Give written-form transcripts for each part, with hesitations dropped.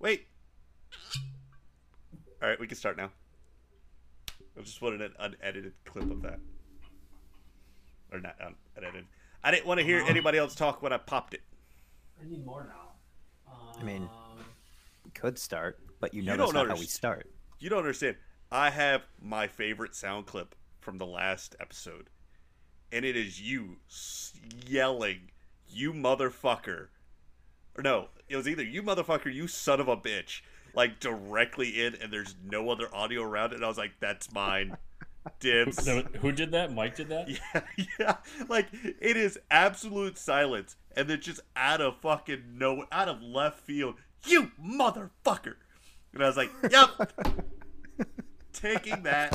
Wait. All right, we can start now. I just wanted an unedited clip of that. Or not unedited. I didn't want to hear anybody else talk when I popped it. I need more now. I mean, we could start, but you know You that's don't not how we start. You don't understand. I have my favorite sound clip from the last episode. And it is you yelling, "You motherfucker." Or no, it was either "you motherfucker," "you son of a bitch," like directly in, and there's no other audio around it. And I was like, that's mine. Dibs. Who did that? Mike did that? Yeah. Like, it is absolute silence. And then just out of left field, "You motherfucker." And I was like, yep. Taking that.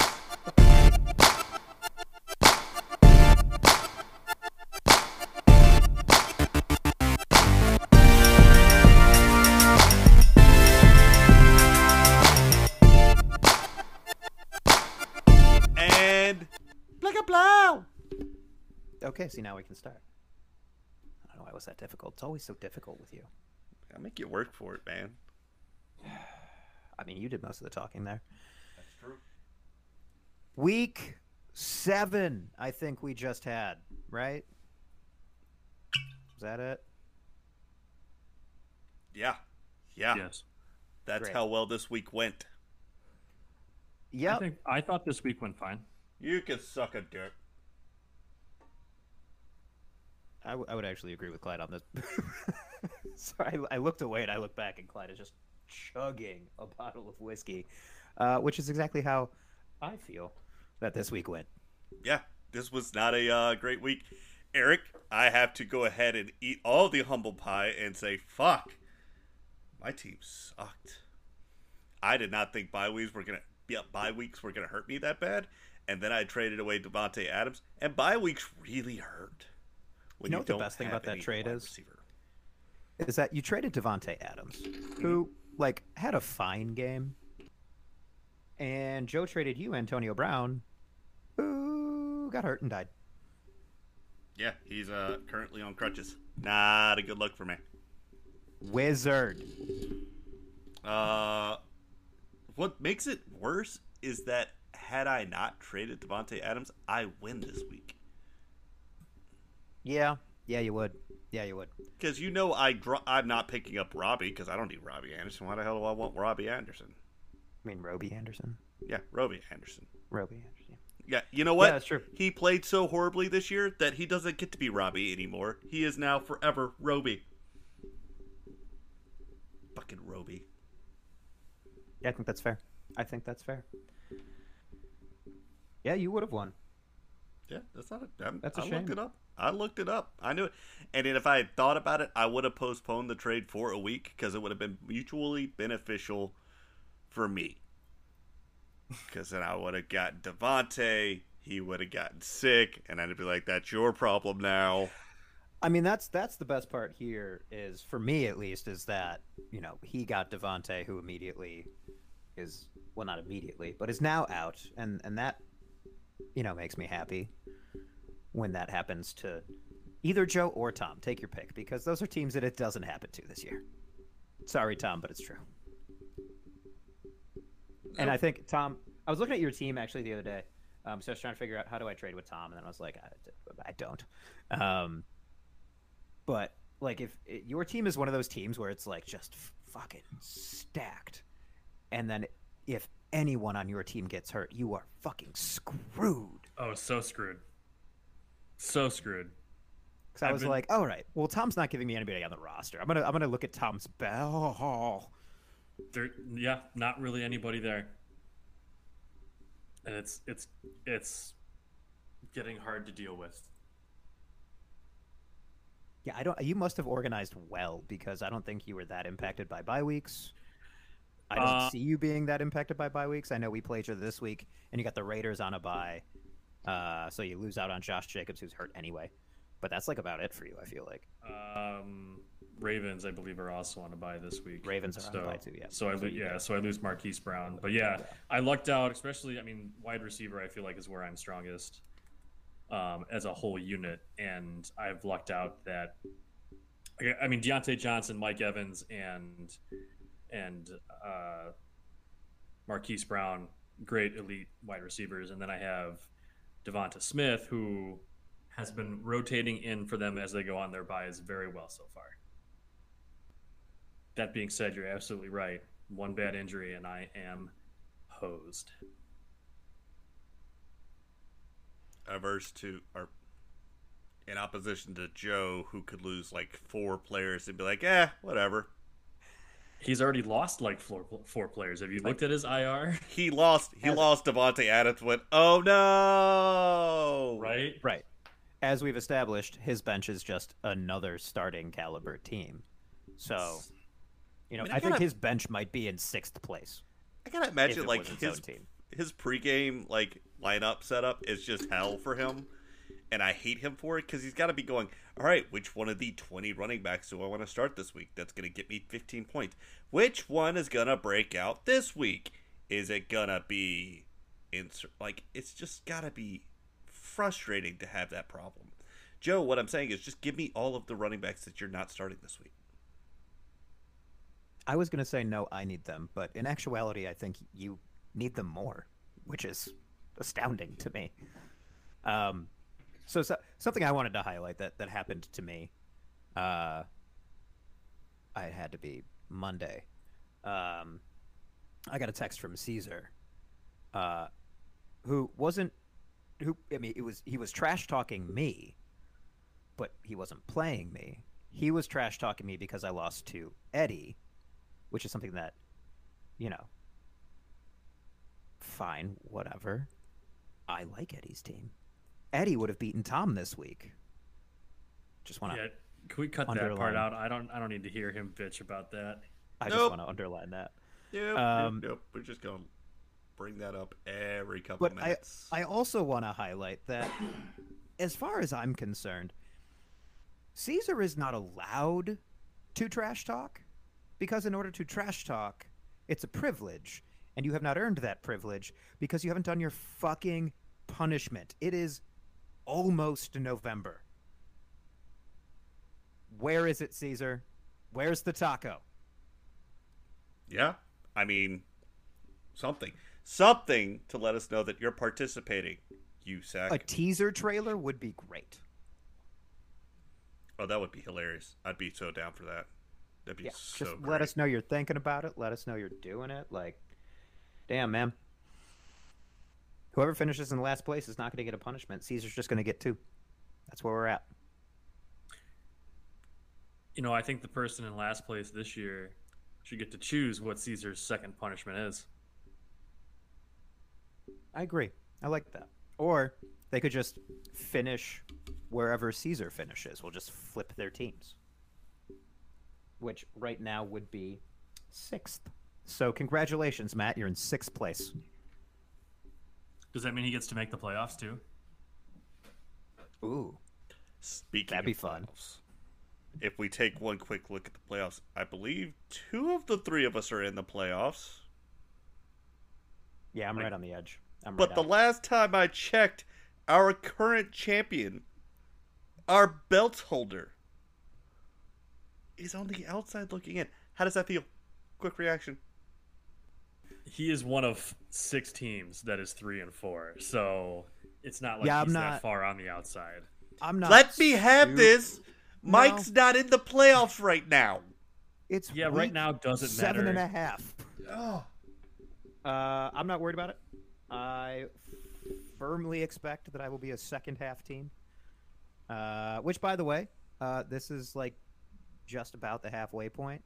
And blah. Okay, see, now we can start. I don't know why it was that difficult. It's always so difficult with you. I make you work for it, man. I mean, you did most of the talking there. That's true. Week 7, I think we just had, right? Is that it? Yeah. Yes. That's Great. how well this week went. Yep. I thought this week went fine. You can suck a dick. I would actually agree with Clyde on this. So I looked away and I looked back, and Clyde is just chugging a bottle of whiskey, which is exactly how I feel that this week went. Yeah, this was not a great week. Eric, I have to go ahead and eat all the humble pie and say, fuck, my team sucked. I did not think bye weeks were gonna hurt me that bad, and then I traded away Davante Adams, and bye weeks really hurt. When You know what the don't best thing have about that any trade wide is? receiver. Is that you traded Davante Adams, who had a fine game, and Joe traded you Antonio Brown, who got hurt and died. Yeah, he's currently on crutches. Not a good look for me. Wizard. What makes it worse is that had I not traded Davante Adams, I win this week. Yeah, you would. Yeah, you would. Because I'm not picking up Robbie because I don't need Robbie Anderson. Why the hell do I want Robbie Anderson? I mean, Roby Anderson. Yeah, Robbie Anderson. Roby Anderson. Yeah, you know what? Yeah, that's true. He played so horribly this year that he doesn't get to be Robbie anymore. He is now forever Roby. Fucking Roby. Yeah, I think that's fair. Yeah, you would have won. Yeah, that's not That's a I shame. looked it up. I knew it. And then if I had thought about it, I would have postponed the trade for a week because it would have been mutually beneficial for me. Because then I would have gotten Davante, he would have gotten sick, and I'd be like, that's your problem now. I mean, that's the best part here is, for me at least, is that, he got Davante, who immediately is, well, not immediately, but is now out, and that, makes me happy when that happens to either Joe or Tom. Take your pick, because those are teams that it doesn't happen to this year. Sorry, Tom, but it's true. And I think, Tom, I was looking at your team actually the other day, so I was trying to figure out how do I trade with Tom, and then I was like, I don't. But if your team is one of those teams where it's just fucking stacked, and then if anyone on your team gets hurt, you are fucking screwed. Oh, so screwed. So screwed. Because I was like, all right, well, Tom's not giving me anybody on the roster. I'm gonna look at Tom's bell. Yeah, not really anybody there. And it's getting hard to deal with. Yeah, you must have organized well, because I don't think you were that impacted by bye weeks. I don't see you being that impacted by bye weeks. I know we play each other this week, and you got the Raiders on a bye, so you lose out on Josh Jacobs, who's hurt anyway. But that's about it for you, I feel like. Ravens, I believe, are also on a bye this week. Ravens are on a bye too, yeah. So I lose Marquise Brown. But yeah, I lucked out, especially, wide receiver I feel like is where I'm strongest as a whole unit. And I've lucked out that, Deontay Johnson, Mike Evans, and and Marquise Brown, great elite wide receivers. And then I have Devonta Smith, who has been rotating in for them as they go on their buys very well so far. That being said, you're absolutely right. One bad injury, and I am hosed. Averse to, or in opposition to Joe, who could lose like 4 players and be like, whatever. He's already lost like four players. Have you looked at his IR? He lost Devontae Adams. Went, oh no! Right. As we've established, his bench is just another starting caliber team. So, I think his bench might be in 6th place. I gotta imagine like team. his pregame like lineup setup is just hell for him, and I hate him for it because he's got to be going, all right, which one of the 20 running backs do I want to start this week? That's gonna get me 15 points. Which one is gonna break out this week? Is it gonna be it's just gotta be frustrating to have that problem. Joe, what I'm saying is just give me all of the running backs that you're not starting this week. I was going to say no, I need them, but in actuality, I think you need them more, which is astounding to me. So something I wanted to highlight that happened to me, I had to be Monday. I got a text from Caesar, he was trash talking me, but he wasn't playing me. He was trash talking me because I lost to Eddie, which is something that, fine, whatever. I like Eddie's team. Eddie would have beaten Tom this week. Just want to. Yeah, can we cut that part out? I don't need to hear him bitch about that. I just want to underline that. Nope. We're just going to bring that up every couple minutes. I also want to highlight that, as far as I'm concerned, Caesar is not allowed to trash talk, because in order to trash talk, it's a privilege, and you have not earned that privilege because you haven't done your fucking punishment. It is almost November. Where is it, Caesar? Where's the taco? Yeah, I mean, something to let us know that you're participating, you sack. A teaser trailer would be great. Oh, that would be hilarious. I'd be so down for that. That'd be so just great. Let us know you're thinking about it. Let us know you're doing it. Like, damn, man. Whoever finishes in last place is not going to get a punishment. Caesar's just going to get 2. That's where we're at. I think the person in last place this year should get to choose what Caesar's second punishment is. I agree. I like that. Or they could just finish wherever Caesar finishes. We'll just flip their teams, which right now would be 6th. So congratulations, Matt. You're in 6th place. Does that mean he gets to make the playoffs too? Ooh. Speaking That'd be of fun. Playoffs, if we take one quick look at the playoffs, I believe 2 of the 3 of us are in the playoffs. Yeah, I'm right on the edge. But the last time I checked, our current champion, our belt holder, is on the outside looking in. How does that feel? Quick reaction. He is one of 6 teams that is 3 and 4, so it's not like he's that far on the outside. I'm not. Let me have this. Mike's not in the playoffs right now. It's right now doesn't matter. 7.5. Oh. I'm not worried about it. I firmly expect that I will be a second half team. Which, by the way, this is like just about the halfway point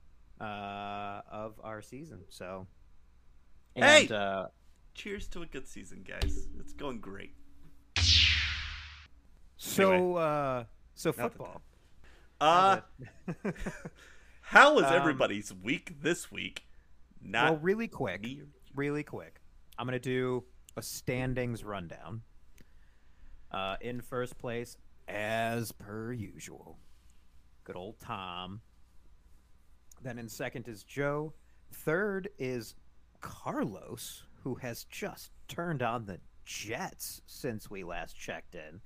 of our season. So, hey, cheers to a good season, guys. It's going great. So, Anyway. so football. How was everybody's week this week? Well, really quick. I'm going to do a standings rundown. In first place, as per usual, good old Tom. Then in second is Joe. Third is Carlos, who has just turned on the Jets since we last checked in.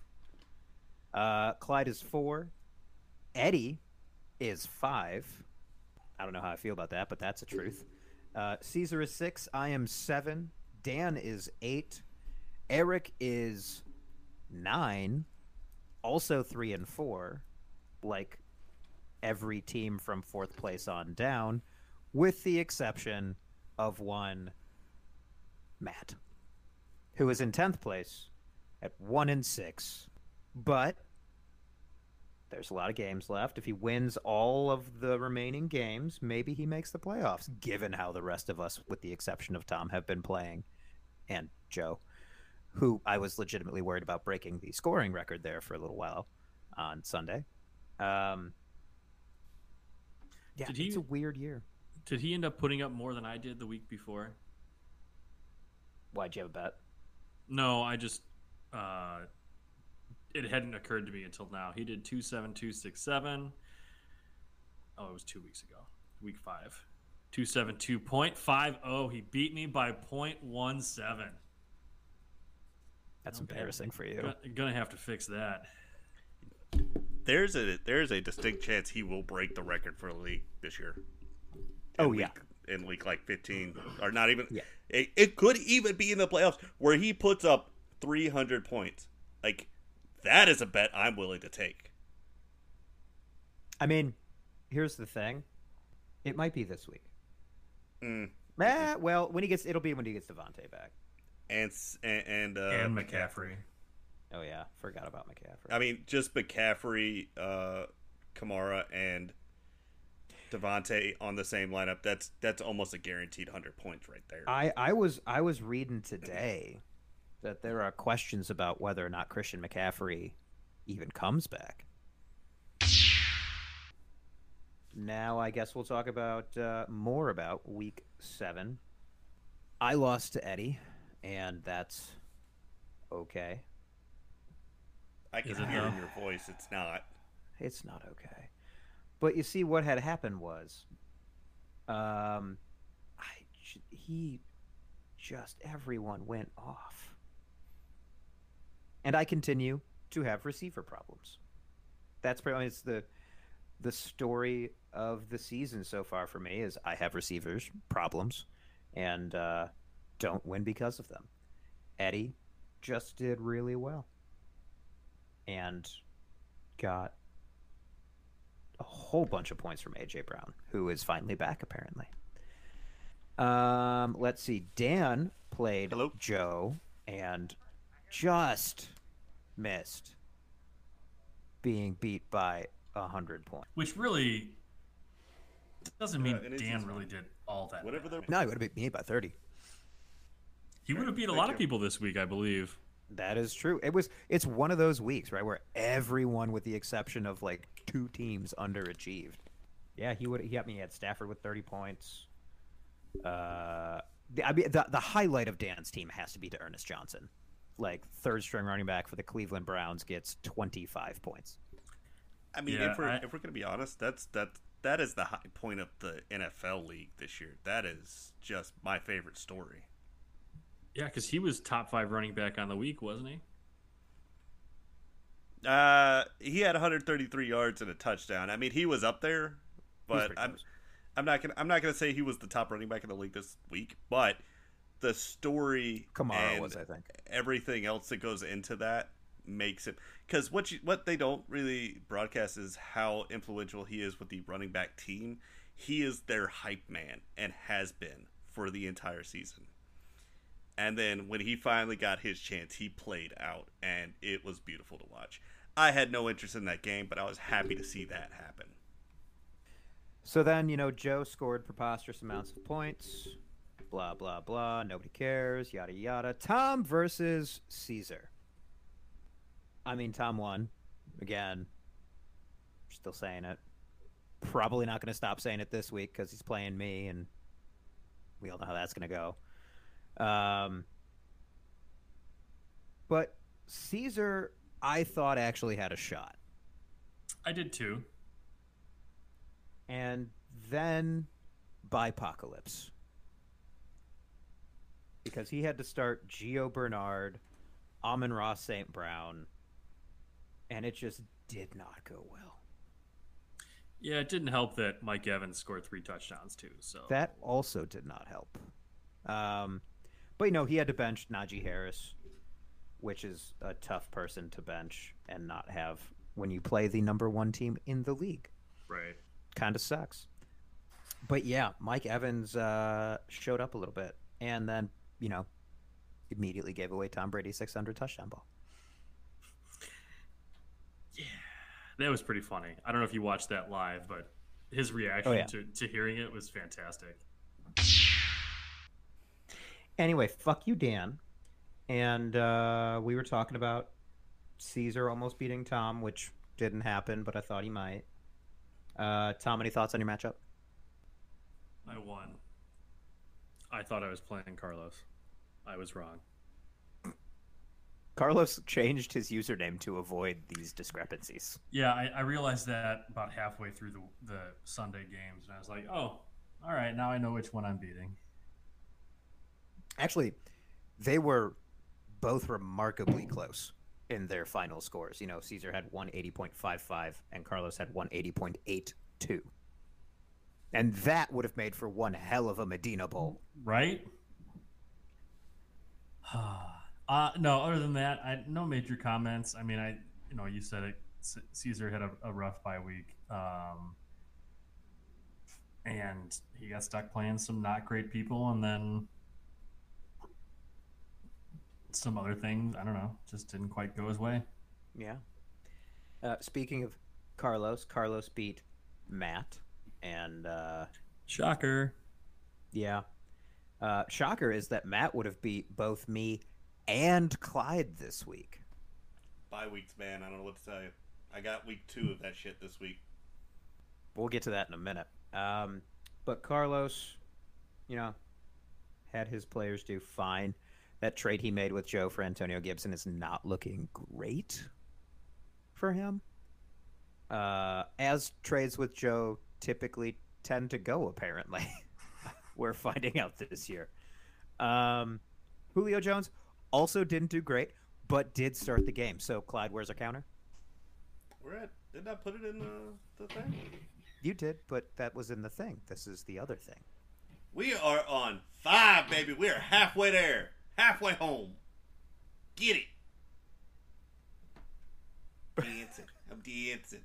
Clyde is 4. Eddie is 5. I don't know how I feel about that, but that's a truth. Caesar is 6. I am 7. Dan is 8. Eric is 9. Also 3 and 4. Like every team from 4th place on down, with the exception of one, Matt, who is in 10th place at 1 and 6. But there's a lot of games left. If he wins all of the remaining games, maybe he makes the playoffs, given how the rest of us, with the exception of Tom, have been playing. And Joe, who I was legitimately worried about breaking the scoring record there for a little while on Sunday. Yeah, it's a weird year. Did he end up putting up more than I did the week before? Why'd you have a bet? No, I just it hadn't occurred to me until now. He did 27267. Oh, it was 2 weeks ago. Week 5. 272.50. He beat me by 0.17. That's embarrassing for you. Gonna have to fix that. There's a distinct chance he will break the record for the league this year. In week like 15, or not even. Yeah. It could even be in the playoffs where he puts up 300 points. Like, that is a bet I'm willing to take. I mean, here's the thing. It might be this week. Well, it'll be when he gets Devontae back. And McCaffrey. Oh yeah, forgot about McCaffrey. I mean, just McCaffrey, Kamara, and Devontae on the same lineup. That's almost a guaranteed 100 points right there. I was reading today that there are questions about whether or not Christian McCaffrey even comes back. Now I guess we'll talk about more about Week 7. I lost to Eddie, and that's okay. I can hear in your voice. It's not. It's not okay. But you see, what had happened was, everyone went off, and I continue to have receiver problems. That's pretty much the story of the season so far for me. Is I have receivers problems, and don't win because of them. Eddie just did really well, and got a whole bunch of points from AJ Brown, who is finally back apparently. Let's see. Dan played Joe and just missed being beat by 100 points. Which really doesn't mean Dan really did all that. No, he would have beat me by 30. He would have beat a lot of people this week, I believe. That is true. It's one of those weeks, right, where everyone, with the exception of like 2 teams, underachieved. Yeah, he got me at Stafford with 30 points. I mean, the highlight of Dan's team has to be to Ernest Johnson, like 3rd string running back for the Cleveland Browns, gets 25 points. I mean, if we're gonna be honest, that is the high point of the NFL league this year. That is just my favorite story. Yeah, because he was top 5 running back on the week, wasn't he? He had 133 yards and a touchdown. I mean, he was up there, but I'm not gonna say he was the top running back in the league this week. But the story, Kamara was, I think, everything else that goes into that makes it, because what they don't really broadcast is how influential he is with the running back team. He is their hype man and has been for the entire season. And then when he finally got his chance, he played out, and it was beautiful to watch. I had no interest in that game, but I was happy to see that happen. So then, Joe scored preposterous amounts of points. Blah, blah, blah. Nobody cares. Yada, yada. Tom versus Caesar. I mean, Tom won. Again, still saying it. Probably not going to stop saying it this week because he's playing me, and we all know how that's going to go. But Caesar, I thought, actually had a shot. I did too. And then Bipocalypse. Because he had to start Gio Bernard, Amon-Ra St. Brown, and it just did not go well. Yeah, it didn't help that Mike Evans scored 3 touchdowns too. So That also did not help. Um, but he had to bench Najee Harris, which is a tough person to bench and not have when you play the number one team in the league. right. Kind of sucks. But yeah, Mike Evans showed up a little bit, and then immediately gave away Tom Brady's 600 touchdown ball. Yeah, that was pretty funny. I don't know if you watched that live, but his reaction to hearing it was fantastic. Anyway, fuck you, Dan. And we were talking about Caesar almost beating Tom, which didn't happen, but I thought he might. Tom, any thoughts on your matchup? I won. I thought I was playing Carlos. I was wrong. Carlos changed his username to avoid these discrepancies. Yeah, I realized that about halfway through the Sunday games, and I was like, oh, all right, now I know which one I'm beating. Actually, they were both remarkably close in their final scores. Caesar had 180.55 and Carlos had 180.82. And that would have made for one hell of a Medina Bowl. Right? No, other than that, no major comments. I mean, you said it. Caesar had a rough bye week. And he got stuck playing some not great people, and then some other things, I don't know, just didn't quite go his way. Yeah. Speaking of Carlos beat Matt, and shocker. Yeah. Shocker is that Matt would have beat both me and Clyde this week. Bye weeks, man. I don't know what to tell you. I got week 2 of that shit this week. We'll get to that in a minute. But Carlos, had his players do fine. That trade he made with Joe for Antonio Gibson is not looking great for him. As trades with Joe typically tend to go, apparently. We're finding out this year. Julio Jones also didn't do great, but did start the game. So, Clyde, where's our counter? Didn't I put it in the thing? You did, but that was in the thing. This is the other thing. We are on 5, baby. We are halfway there. Halfway home. Get it. Dancing. I'm dancing.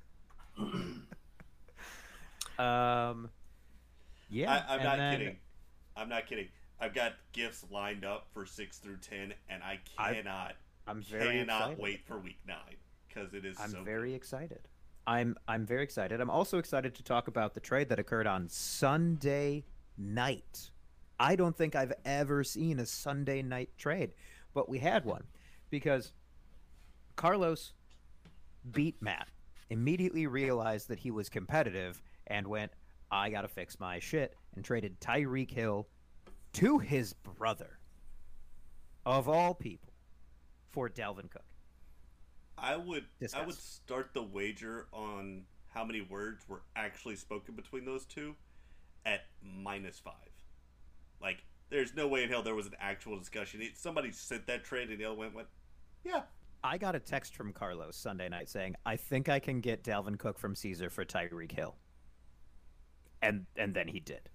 Yeah. I'm not kidding. I'm not kidding. I've got gifts lined up for 6 through 10, and I cannot wait for week 9 because it is. I'm very excited. I'm very excited. I'm also excited to talk about the trade that occurred on Sunday night. I don't think I've ever seen a Sunday night trade, but we had one because Carlos beat Matt, immediately realized that he was competitive, and went, I got to fix my shit, and traded Tyreek Hill to his brother, of all people, for Dalvin Cook. I would start the wager on how many words were actually spoken between those two at -5. Like, there's no way in hell there was an actual discussion. Somebody sent that trade and the other went, yeah. I got a text from Carlos Sunday night saying, I think I can get Dalvin Cook from Caesar for Tyreek Hill. And then he did.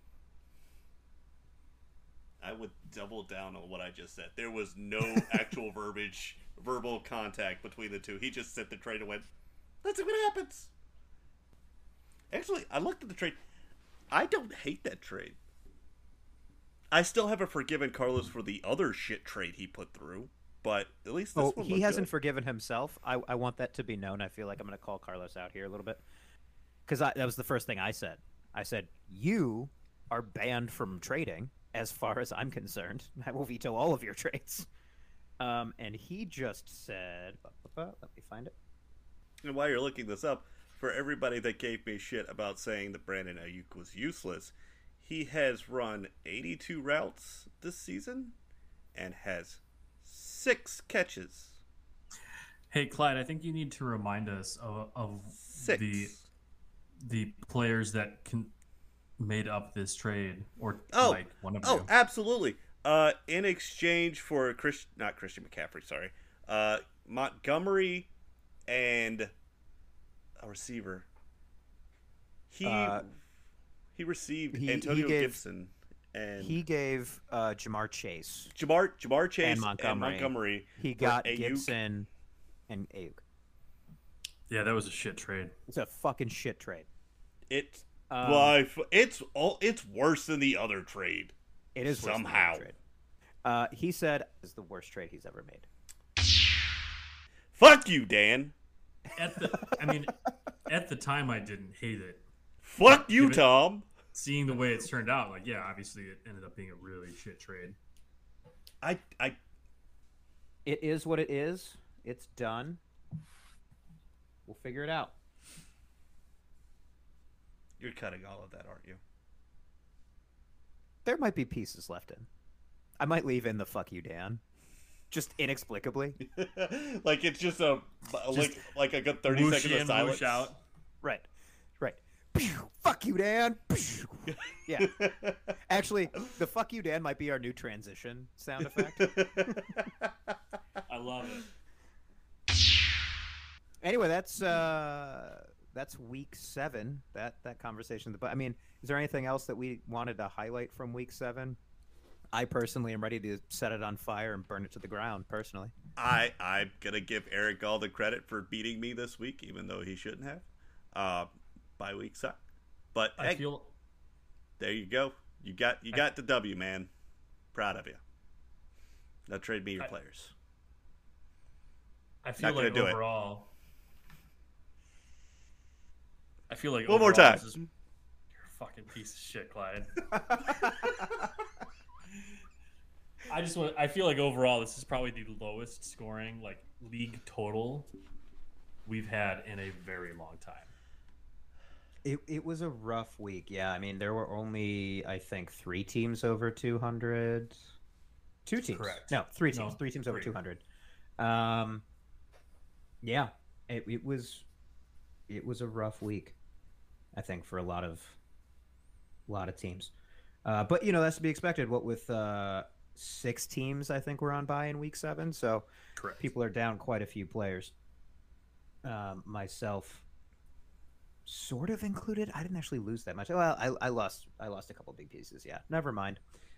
I would double down on what I just said. There was no actual verbal contact between the two. He just sent the trade and went, let's see what happens. Actually, I looked at the trade. I don't hate that trade. I still haven't forgiven Carlos for the other shit trade he put through, but at least this one he hasn't good. forgiven himself. I want that to be known. I feel like I'm going to call Carlos out here a little bit. Because that was the first thing I said. I said, you are banned from trading as far as I'm concerned. I will veto all of your trades. And he just said, let me find it. And while you're looking this up, for everybody that gave me shit about saying that Brandon Ayuk was useless, he has run 82 routes this season and has 6 catches. Hey, Clyde, I think you need to remind us of 6. the players that made up this trade, or one of you. Oh, absolutely. In exchange for not Christian McCaffrey, sorry, Montgomery and a receiver. He he received he Antonio gave- Gibson and He gave Jamar Chase Jamar Chase and Montgomery. He for got Ayuk. Gibson and Ayuk. Yeah, that was a shit trade. It's a fucking shit trade. It's Um, it's worse than the other trade. It is worse than the somehow. trade. He said it's the worst trade he's ever made. Fuck you, Dan. At the time, I didn't hate it. Fuck you, Give it- Tom. Seeing the way it's turned out, like, yeah, obviously it ended up being a really shit trade. I It is what it is. It's done. We'll figure it out. You're cutting all of that, aren't you? There might be pieces left in. I might leave in the "fuck you, Dan," just inexplicably. Like it's just a like a good 30 Whoosh seconds in, of silence. whoosh out. Right. Pew! Fuck you, Dan. Pew! Yeah. Actually, the "fuck you, Dan" might be our new transition sound effect. I love it. Anyway, that's week 7. That conversation. But I mean, is there anything else that we wanted to highlight from week 7? I personally am ready to set it on fire and burn it to the ground. Personally, I'm gonna give Eric all the credit for beating me this week, even though he shouldn't have. Bye week suck, but I hey, feel there you go. You got the W, man. Proud of you. Now trade me your players. I feel Not gonna like do it. overall. I feel like One more overall time. you're a fucking piece of shit, Clyde. I feel like overall this is probably the lowest scoring like league total we've had in a very long time. it was a rough week. Yeah, I mean, there were only I think 3 teams over 200. 2 teams. Correct. No, 3 teams. No, 3 teams over 3. 200. Yeah, it was a rough week, I think, for a lot of teams. But you know, that's to be expected. What with 6 teams, I think we're on bye in week 7, so Correct. people are down quite a few players. Myself, sort of included. I didn't actually lose that much. Well, I lost a couple big pieces. Yeah, never mind.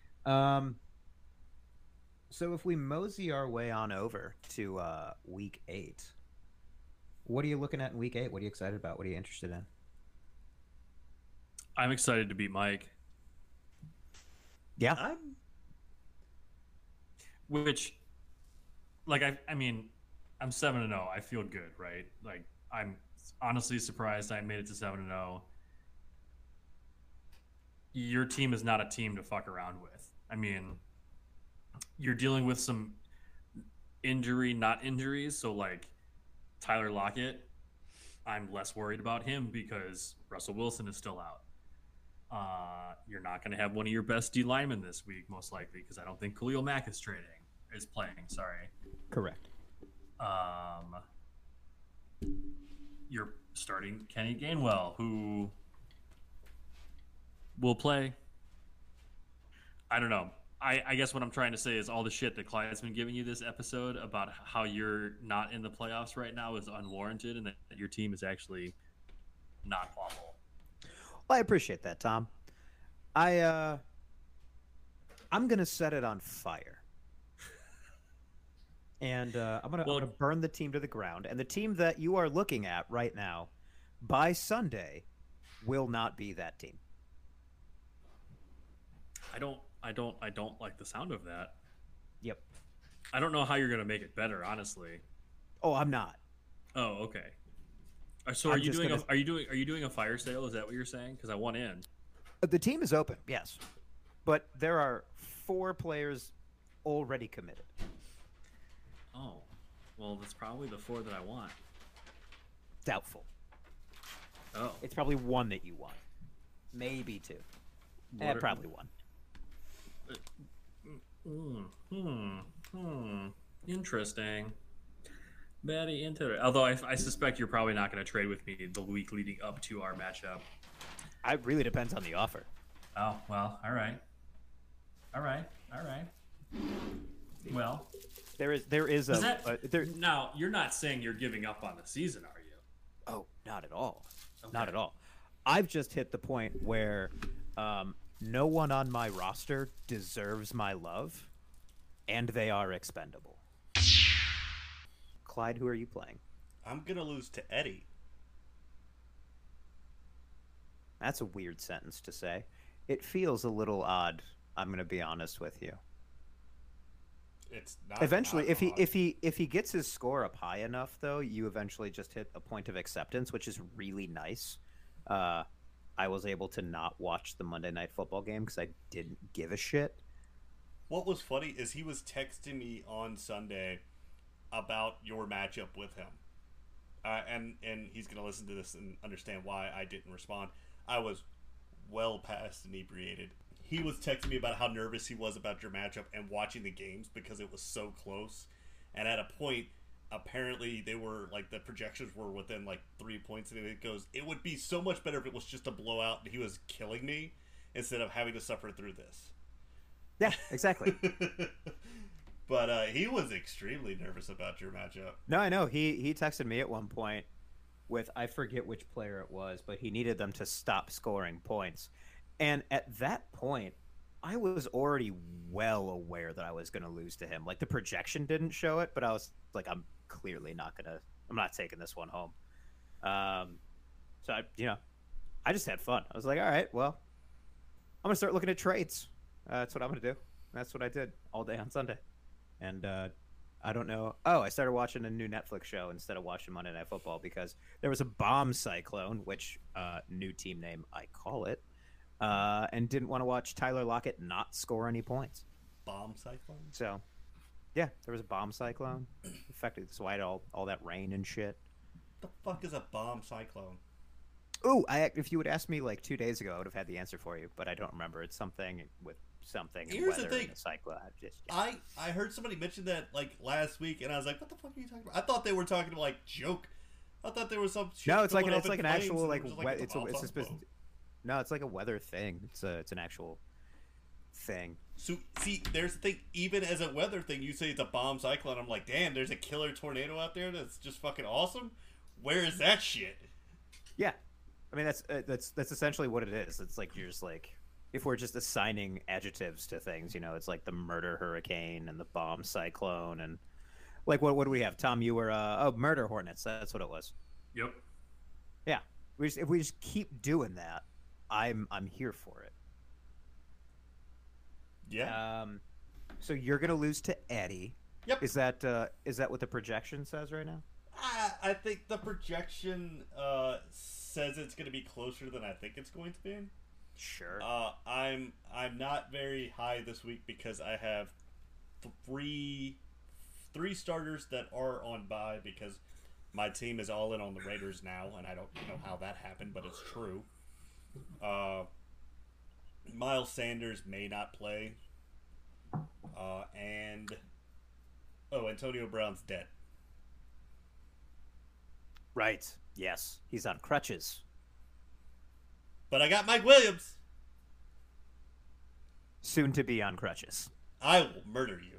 So if we mosey our way on over to week 8, what are you looking at in week 8? What are you excited about? What are you interested in? I'm excited to beat Mike. Yeah, I'm Which, like, I mean, I'm 7-0. I feel good, right? Like, I'm honestly surprised I made it to 7-0. Your team is not a team to fuck around with. I mean, you're dealing with some not injuries. So, like, Tyler Lockett, I'm less worried about him because Russell Wilson is still out. You're not going to have one of your best D linemen this week, most likely, because I don't think Khalil Mack is playing. Sorry. correct. You're starting Kenny Gainwell, who will play. I don't know. I guess what I'm trying to say is all the shit that Clyde's been giving you this episode about how you're not in the playoffs right now is unwarranted, and that your team is actually not awful. Well, I appreciate that, Tom. I'm gonna set it on fire, and I'm gonna burn the team to the ground. And the team that you are looking at right now, by Sunday, will not be that team. I don't like the sound of that. Yep. I don't know how you're gonna make it better, honestly. Oh, I'm not. Oh, okay. So I'm just gonna- are you doing a fire sale? Is that what you're saying? Because I want in. The team is open, yes, but there are 4 players already committed. Oh, well, that's probably the 4 that I want. Doubtful. Oh, It's probably 1 that you want, maybe 2. What are- Probably 1. Interesting. Very interesting. Although I suspect you're probably not going to trade with me the week leading up to our matchup. It really depends on the offer. Oh, well, all right. Well, There is is a that, there. now you're not saying you're giving up on the season, are you? Oh, not at all. Okay. Not at all. I've just hit the point where no one on my roster deserves my love, and they are expendable. Clyde, who are you playing? I'm going to lose to Eddie. That's a weird sentence to say. It feels a little odd, I'm going to be honest with you. It's not. Eventually, not if he gets his score up high enough, though, you eventually just hit a point of acceptance, which is really nice. I was able to not watch the Monday Night Football game because I didn't give a shit. What was funny is he was texting me on Sunday about your matchup with him, and he's gonna listen to this and understand why I didn't respond. I was well past inebriated. He was texting me about how nervous he was about your matchup and watching the games because it was so close. And at a point, apparently they were like the projections were within like 3 points, and it goes, it would be so much better if it was just a blowout and he was killing me instead of having to suffer through this. Yeah, exactly. But he was extremely nervous about your matchup. No, I know. He texted me at one point with, I forget which player it was, but he needed them to stop scoring points. And at that point, I was already well aware that I was going to lose to him. Like, the projection didn't show it, but I was like, I'm not taking this one home. So I just had fun. I was like, all right, well, I'm going to start looking at trades. That's what I'm going to do. That's what I did all day on Sunday. And I don't know. Oh, I started watching a new Netflix show instead of watching Monday Night Football because there was a bomb cyclone, which new team name I call it, and didn't want to watch Tyler Lockett not score any points. Bomb cyclone? So, yeah, there was a bomb cyclone. Affected, that's why all that rain and shit. The fuck is a bomb cyclone? Ooh, if you would ask me like 2 days ago, I would have had the answer for you, but I don't remember. It's something with something. Here's the weather thing. And a cyclone. I heard somebody mention that like last week, and I was like, "What the fuck are you talking about?" I thought they were talking to like joke. I thought there was some. Shit No, it's like going it's up like in an flames, actual and like we're just like, it's "What the a fuck?" specific. No, it's like a weather thing. It's an actual thing. So see, there's the thing. Even as a weather thing, you say it's a bomb cyclone. I'm like, damn, there's a killer tornado out there that's just fucking awesome. Where is that shit? Yeah, I mean that's essentially what it is. It's like you're just like, if we're just assigning adjectives to things, it's like the murder hurricane and the bomb cyclone and like what do we have? Tom, you were murder hornets. That's what it was. Yep. Yeah, if we just keep doing that, I'm here for it. Yeah. So you're gonna lose to Eddie. Yep. Is that what the projection says right now? I think the projection says it's going to be closer than I think it's going to be. Sure. I'm not very high this week because I have three starters that are on bye because my team is all in on the Raiders now, and I don't know how that happened, but it's true. Miles Sanders may not play, and Antonio Brown's dead. Right. Yes. He's on crutches. But I got Mike Williams. Soon to be on crutches. I will murder you.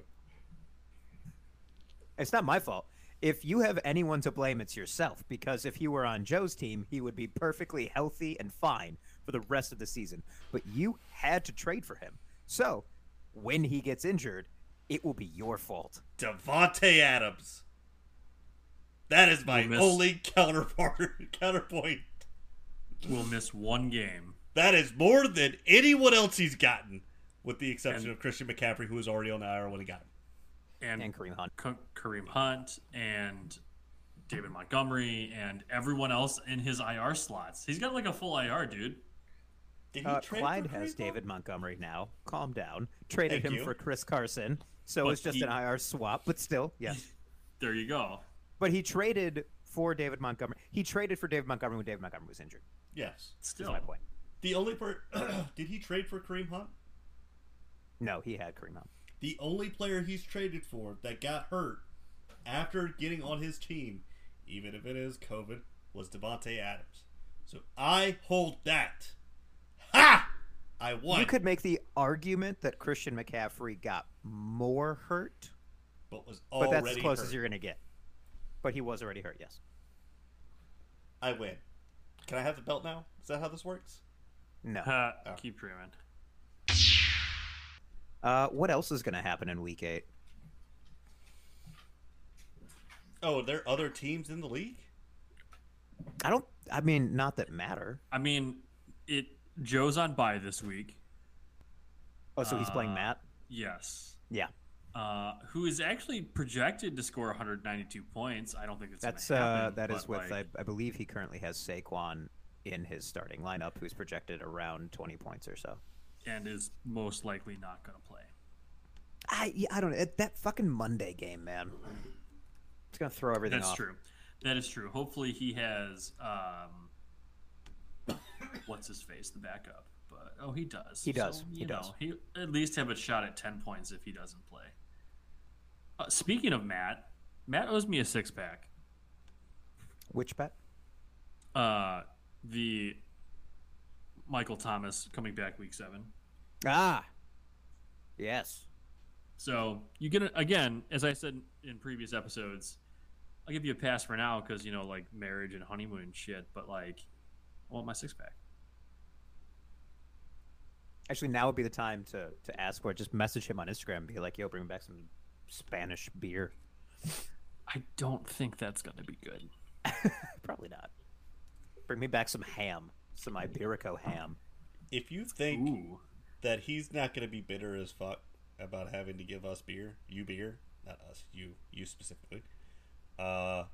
It's not my fault. If you have anyone to blame, it's yourself. Because if you were on Joe's team, he would be perfectly healthy and fine for the rest of the season. But you had to trade for him. So, when he gets injured, it will be your fault. Davante Adams. That is my only counterpoint. We'll miss one game. That is more than anyone else he's gotten, with the exception of Christian McCaffrey, who was already on the IR when he got him. And Kareem Hunt. Kareem Hunt and David Montgomery and everyone else in his IR slots. He's got like a full IR, dude. Did he trade Clyde for has Kareem David Montgomery now. Calm down. Traded Thank him you. for Chris Carson. So But it's just an IR swap, but still, yes. There you go. But he traded for David Montgomery. He traded for David Montgomery when David Montgomery was injured. Yes. Still, That's my point. The only did he trade for Kareem Hunt? No, he had Kareem Hunt. The only player he's traded for that got hurt after getting on his team, even if it is COVID, was Davante Adams. So I hold that. Ha! I won. You could make the argument that Christian McCaffrey got more hurt, but was but already that's as close hurt. as you're going to get. But he was already hurt, yes. I win. Can I have the belt now? Is that how this works? No. Keep dreaming. What else is going to happen in Week 8? Oh, are there other teams in the league? I mean, not that matter. I mean, Joe's on bye this week. Oh, so he's playing Matt? Yes. Yeah. Who is actually projected to score 192 points. I don't think That's going to happen. that is with like, I believe he currently has Saquon in his starting lineup, who's projected around 20 points or so. and is most likely not going to play. I don't know. That fucking Monday game, man. It's going to throw everything off. That's true. That is true. Hopefully he has what's his face, the backup. But he does. He does. So, he does. He at least have a shot at 10 points if he doesn't play. Speaking of Matt owes me a 6-pack. Which bet? The Michael Thomas coming back week 7. Ah, yes. So you get again, as I said in previous episodes, I'll give you a pass for now because like marriage and honeymoon and shit. But like, I want my 6-pack. Actually, now would be the time to ask for it. Just message him on Instagram and be like, yo, bring me back some Spanish beer. I don't think that's going to be good. Probably not. Bring me back some ham. Some Iberico ham. If you think Ooh. that he's not going to be bitter as fuck about having to give us beer, not us, you specifically, I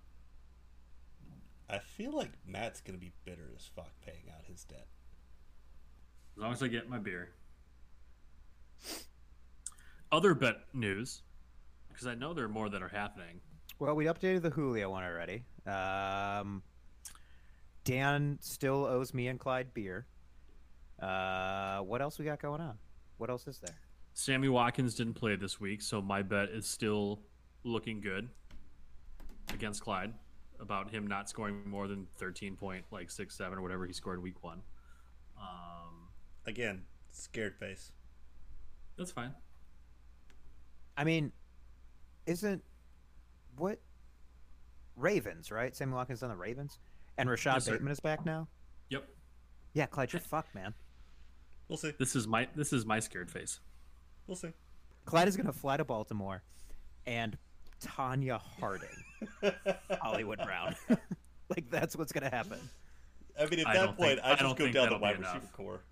feel like Matt's going to be bitter as fuck paying out his debt. As long as I get my beer. Other bet news, because I know there are more that are happening. Well, we updated the Julio one already. Dan still owes me and Clyde beer. What else we got going on? What else is there? Sammy Watkins didn't play this week, so my bet is still looking good against Clyde about him not scoring more than 13.67 or whatever he scored in week 1. Again, scared face. That's fine. I mean, what Ravens, right? Sammy Watkins on the Ravens, and Rashad Yes, sir. Bateman is back now. Yep. Yeah, Clyde, you're fucked, man. We'll see. This is my scared face. We'll see. Clyde is gonna fly to Baltimore, and Tanya Harding, Hollywood Brown. Like that's what's gonna happen. I mean, at I that don't point, think- I I just don't go think down the that'll be wide enough. receiver core.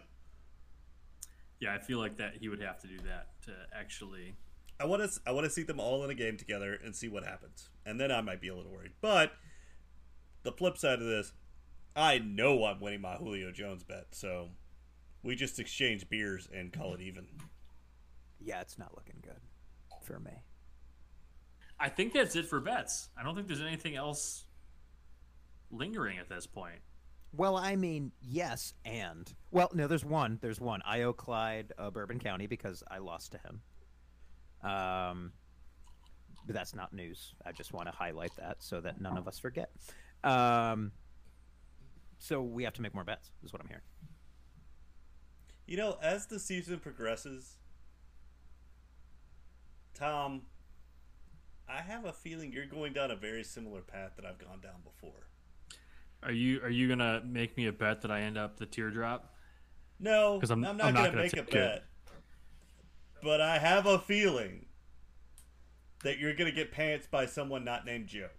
Yeah, I feel like that he would have to do that to actually. I want to see them all in a game together and see what happens, and then I might be a little worried. But the flip side of this, I know I'm winning my Julio Jones bet, so we just exchange beers and call it even. Yeah, it's not looking good for me. I think that's it for bets. I don't think there's anything else lingering at this point. Well, I mean, yes, and well, no, there's one. I owe Clyde Bourbon County because I lost to him. But that's not news. I just want to highlight that so that none of us forget. So we have to make more bets, is what I'm hearing. As the season progresses, Tom, I have a feeling you're going down a very similar path that I've gone down before. Are you gonna make me a bet that I end up the teardrop? No, 'Cause I'm I'm not not going to gonna make a take it. bet. But I have a feeling that you're going to get pants by someone not named Joe.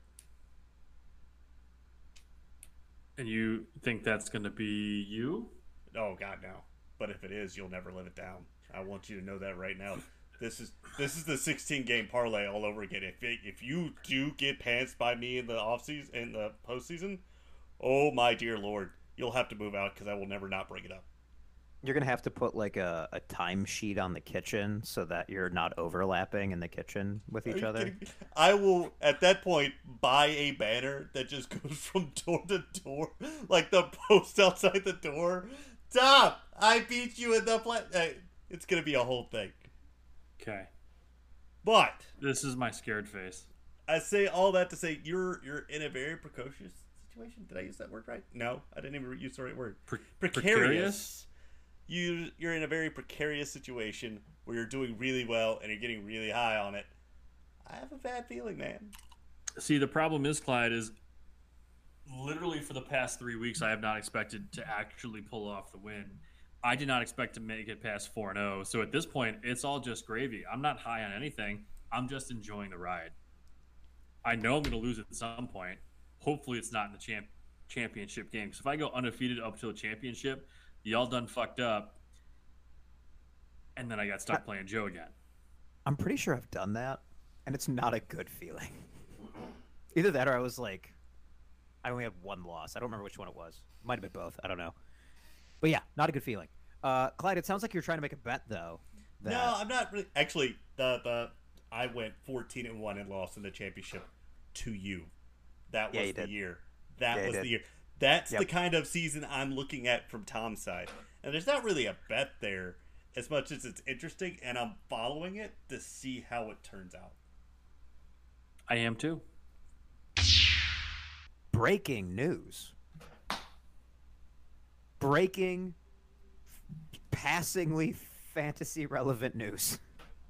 And you think that's gonna be you? Oh God, no! But if it is, you'll never live it down. I want you to know that right now. This is the 16-game parlay all over again. If you do get pants by me in the offseason, in the postseason, oh my dear Lord, you'll have to move out because I will never not bring it up. You're gonna have to put like a timesheet on the kitchen so that you're not overlapping in the kitchen with Are each you other. kidding me? I will at that point buy a banner that just goes from door to door, like the post outside the door. Tom, I beat you in the play. It's gonna be a whole thing. Okay. But This is my scared face. I say all that to say you're in a very precocious situation. Did I use that word right? No, I didn't even use the right word. Precarious. You're in a very precarious situation where you're doing really well and you're getting really high on it. I have a bad feeling, man. See, the problem is, Clyde, is literally for the past 3 weeks, I have not expected to actually pull off the win. I did not expect to make it past 4-0. So at this point, it's all just gravy. I'm not high on anything. I'm just enjoying the ride. I know I'm going to lose at some point. Hopefully, it's not in the championship game. Because if I go undefeated up to the championship, y'all done fucked up, and then I got stuck playing Joe again. I'm pretty sure I've done that, and it's not a good feeling. Either that or I was like, I only had one loss. I don't remember which one it was. Might have been both. I don't know. But yeah, not a good feeling. Clyde, it sounds like you're trying to make a bet, though. No, I'm not really. Actually, I went 14-1 and lost in the championship to you. That was the year. That was the year. That's the kind of season I'm looking at from Tom's side. And there's not really a bet there as much as it's interesting, and I'm following it to see how it turns out. I am too. Breaking news. Breaking, passingly fantasy relevant news.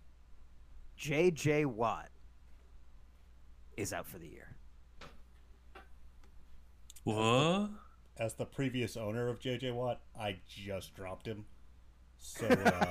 J.J. Watt is out for the year. What? As the previous owner of J.J. Watt, I just dropped him. So,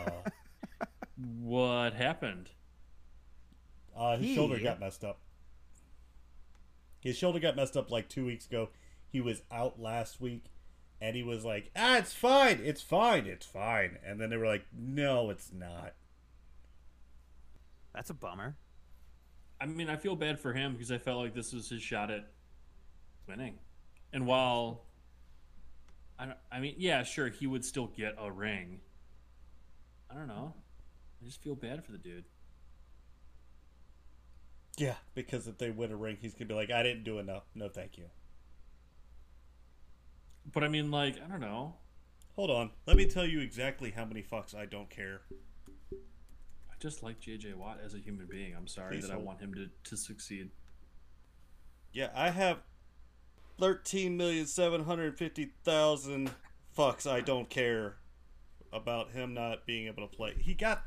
what happened? His shoulder got messed up. His shoulder got messed up like 2 weeks ago. He was out last week, and he was like, it's fine, it's fine, it's fine. And then they were like, no, it's not. That's a bummer. I mean, I feel bad for him because I felt like this was his shot at winning. And while, I mean, yeah, sure, he would still get a ring. I don't know. I just feel bad for the dude. Yeah, because if they win a ring, he's going to be like, I didn't do enough. No, thank you. But I mean, like, I don't know. Hold on. Let me tell you exactly how many fucks I don't care. I just like J.J. Watt as a human being. I'm sorry that I want him to succeed. Yeah, I have 13,750,000 fucks I don't care about him not being able to play. He got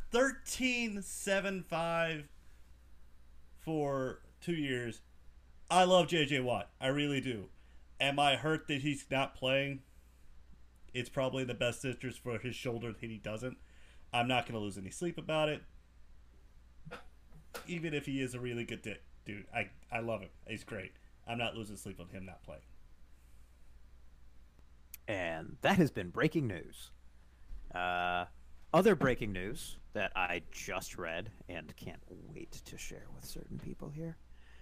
13.75 for 2 years. I love JJ Watt. I really do. Am I hurt that he's not playing? It's probably in the best interest for his shoulder that he doesn't. I'm not going to lose any sleep about it. Even if he is a really good dude. I love him. He's great. I'm not losing sleep on him not playing. And that has been breaking news. Other breaking news that I just read and can't wait to share with certain people here.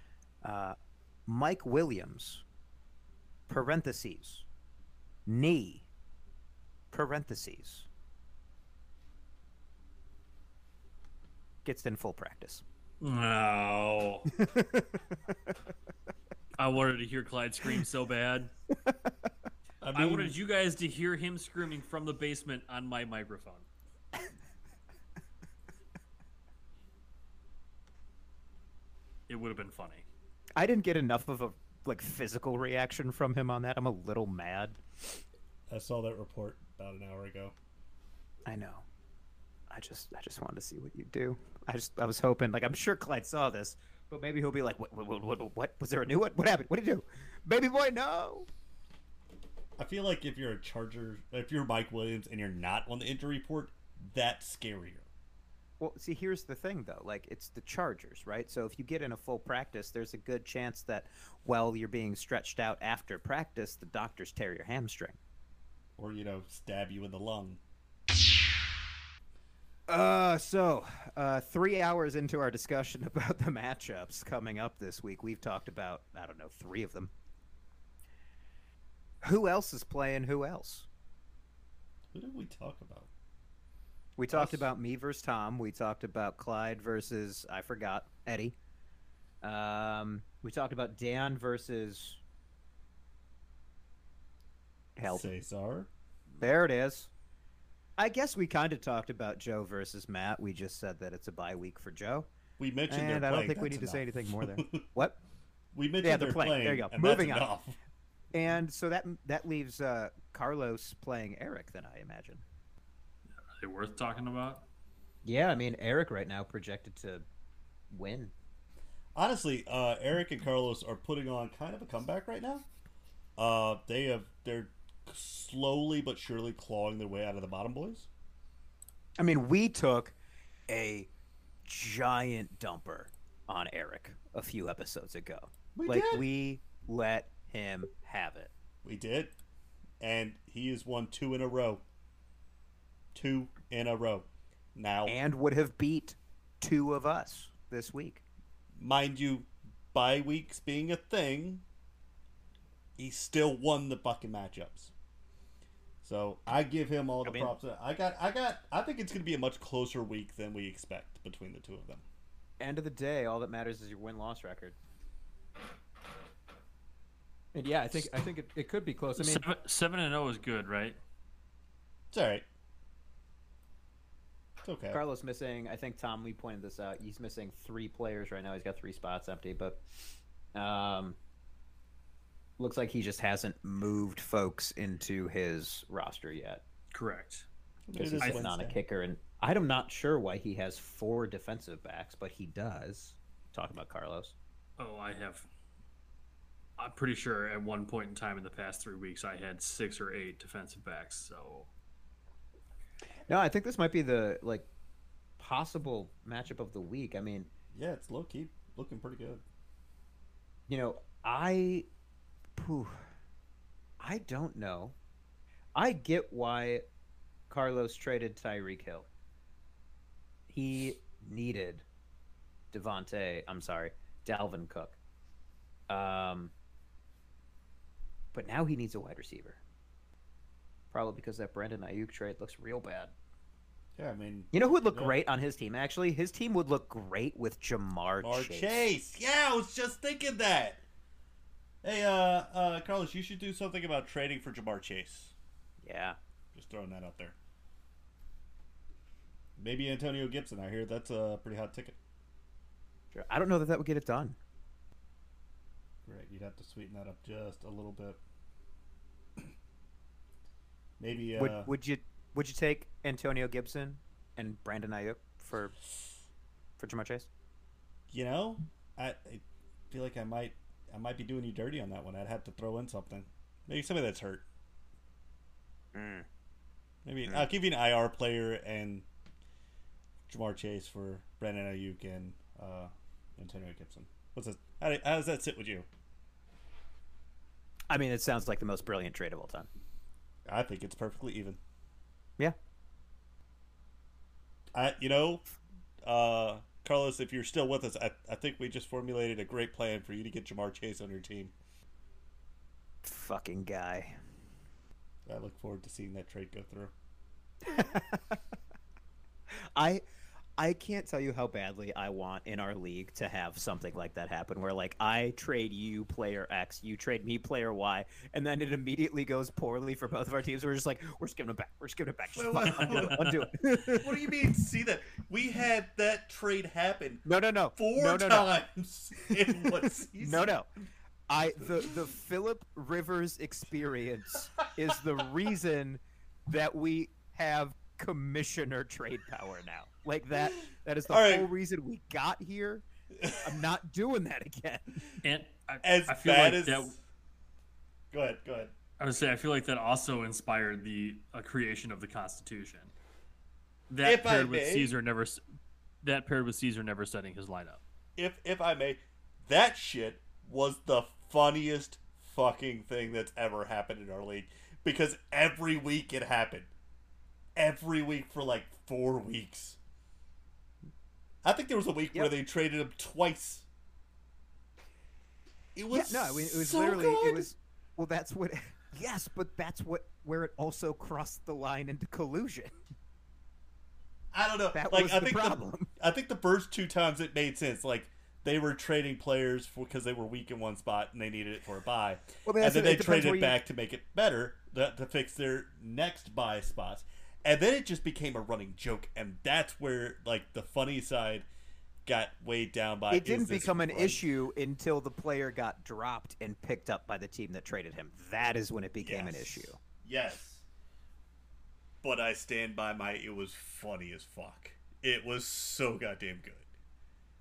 Mike Williams, parentheses, knee, parentheses, gets in full practice. No. I wanted to hear Clyde scream so bad. I wanted you guys to hear him screaming from the basement on my microphone. It would have been funny. I didn't get enough of a physical reaction from him on that. I'm a little mad. I saw that report about an hour ago. I know. I just wanted to see what you do. I was hoping, I'm sure Clyde saw this, but maybe he'll be like, what? Was there a new one? What happened? What did you do? Baby boy, no. I feel like if you're if you're Mike Williams and you're not on the injury report, that's scarier. Well, see, here's the thing, though. It's the Chargers, right? So if you get in a full practice, there's a good chance that while you're being stretched out after practice, the doctors tear your hamstring. Or, stab you in the lung. So 3 hours into our discussion about the matchups coming up this week, we've talked about, 3 of them. Who else is playing who else? Who did we talk about? We talked about me versus Tom. We talked about Clyde versus, I forgot, Eddie. We talked about Dan versus... Help. Cesar. There it is. I guess we kind of talked about Joe versus Matt. We just said that it's a bye week for Joe. We mentioned and they're playing. I don't think we need enough. to say anything more there. What? We mentioned they're playing. There you go. And Moving that's on. enough. And so that leaves Carlos playing Eric, then, I imagine. Are they worth talking about? Yeah, I mean, Eric right now projected to win. Honestly, Eric and Carlos are putting on kind of a comeback right now. They're slowly but surely clawing their way out of the bottom, boys. I mean, we took a giant dumper on Eric a few episodes ago. We let him have it. We did. And he has won 2 in a row. 2 in a row. Now, and would have beat 2 of us this week. Mind you, bye weeks being a thing, he still won the fucking matchups. So I give him all the props. I think it's going to be a much closer week than we expect between the two of them. End of the day, all that matters is your win-loss record. And yeah, I think it could be close. I mean, 7-0 is good, right? It's all right. It's okay. Carlos missing. I think Tom Lee pointed this out. He's missing 3 players right now. He's got 3 spots empty, but looks like he just hasn't moved folks into his roster yet. Correct. Because he's sitting on a kicker, and I'm not sure why he has 4 defensive backs, but he does. Talking about Carlos. Oh, I'm pretty sure at one point in time in the past 3 weeks I had 6 or 8 defensive backs. So no, I think this might be the possible matchup of the week. I mean, yeah, it's low key looking pretty good. You know, I don't know. I get why Carlos traded Tyreek Hill. He needed Dalvin Cook. But now he needs a wide receiver. Probably because that Brandon Ayuk trade looks real bad. Yeah, I mean... You know who would look great on his team, actually? His team would look great with Jamar Chase. Yeah, I was just thinking that. Hey, Carlos, you should do something about trading for Jamar Chase. Yeah. Just throwing that out there. Maybe Antonio Gibson. I hear that's a pretty hot ticket. Sure. I don't know that would get it done. Right, you'd have to sweeten that up just a little bit. Maybe would you take Antonio Gibson and Brandon Ayuk for Jamar Chase? You know, I feel like I might be doing you dirty on that one. I'd have to throw in something. Maybe somebody that's hurt. Maybe I'll give you an IR player and Jamar Chase for Brandon Ayuk and Antonio Gibson. What's this? How does that sit with you? I mean, it sounds like the most brilliant trade of all time. I think it's perfectly even. Yeah. Carlos, if you're still with us, I think we just formulated a great plan for you to get Jamar Chase on your team. Fucking guy. I look forward to seeing that trade go through. I can't tell you how badly I want in our league to have something like that happen where, like, I trade you player X, you trade me player Y, and then it immediately goes poorly for both of our teams. We're just like, we're skipping it back. Just undo it. What do you mean, see that? We had that trade happen No. 4 times in one season. No. The Phillip Rivers experience is the reason that we have commissioner trade power now. Like that is the whole reason we got here. I'm not doing that again. And I feel like as that. Go ahead. I would say I feel like that also inspired the creation of the Constitution. That paired with Caesar never setting his lineup. If I may, that shit was the funniest fucking thing that's ever happened in our league, because every week it happened. Every week for like 4 weeks. I think there was a week where they traded him twice. It was it was so literally good. it was. Well, that's what. Yes, but that's where it also crossed the line into collusion. I don't know. That like, was I the think problem. I think the first 2 times it made sense. Like, they were trading players because they were weak in one spot and they needed it for a bye. Well, and then they traded it back to make it better, to fix their next bye spots. And then it just became a running joke, and that's where, like, the funny side got weighed down by. It didn't become an issue until the player got dropped and picked up by the team that traded him. That is when it became an issue. Yes. But I stand by it was funny as fuck. It was so goddamn good.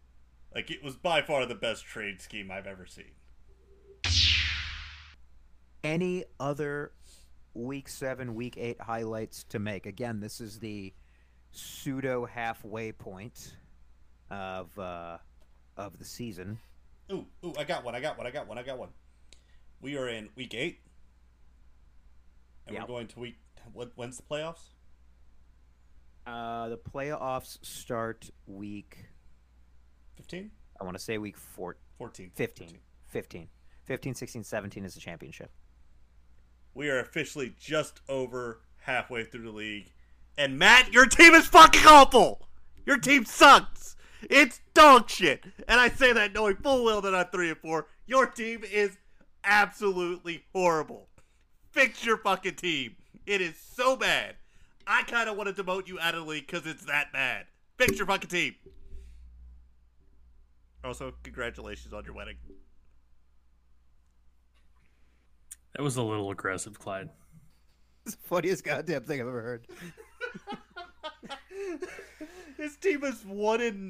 Like, it was by far the best trade scheme I've ever seen. any other Week 7, Week 8 highlights to make. Again, this is the pseudo halfway point of the season. Ooh, I got one. We are in week 8. And Yep. we're going to when's the playoffs? The playoffs start week 15? I want to say week 14. 14. 15. 15. 15, 16, 17 is the championship. We are officially just over halfway through the league. And Matt, your team is fucking awful! Your team sucks! It's dog shit! And I say that knowing full well that I'm 3-4. Your team is absolutely horrible. Fix your fucking team. It is so bad. I kind of want to demote you out of the league because it's that bad. Fix your fucking team. Also, congratulations on your wedding. That was a little aggressive, Clyde. It's the funniest goddamn thing I've ever heard. His team is 1-8.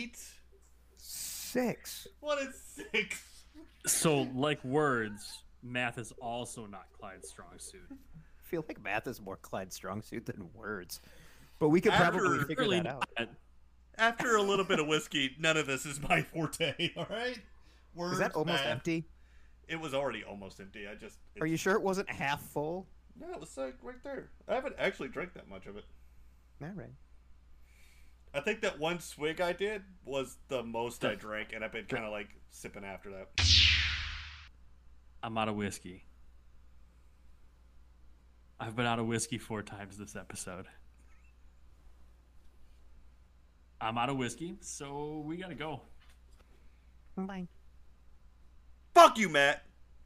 6. 1-6. So, like words, math is also not Clyde's strong suit. I feel like math is more Clyde's strong suit than words. But we could probably figure Really that out. not. After a little bit of whiskey, none of this is my forte. All right. Words, Is that almost math. empty? It was already almost empty. Are you sure it wasn't half full? No, it was like right there. I haven't actually drank that much of it. All right. I think that one swig I did was the most I drank, and I've been kind of like sipping after that. I'm out of whiskey. I've been out of whiskey 4 times this episode. I'm out of whiskey, so we gotta go. Bye. Fuck you, Matt.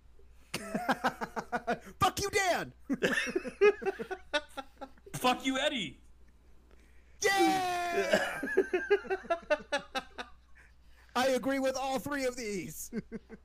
Fuck you, Dan! Fuck you, Eddie! Yeah! I agree with all 3 of these.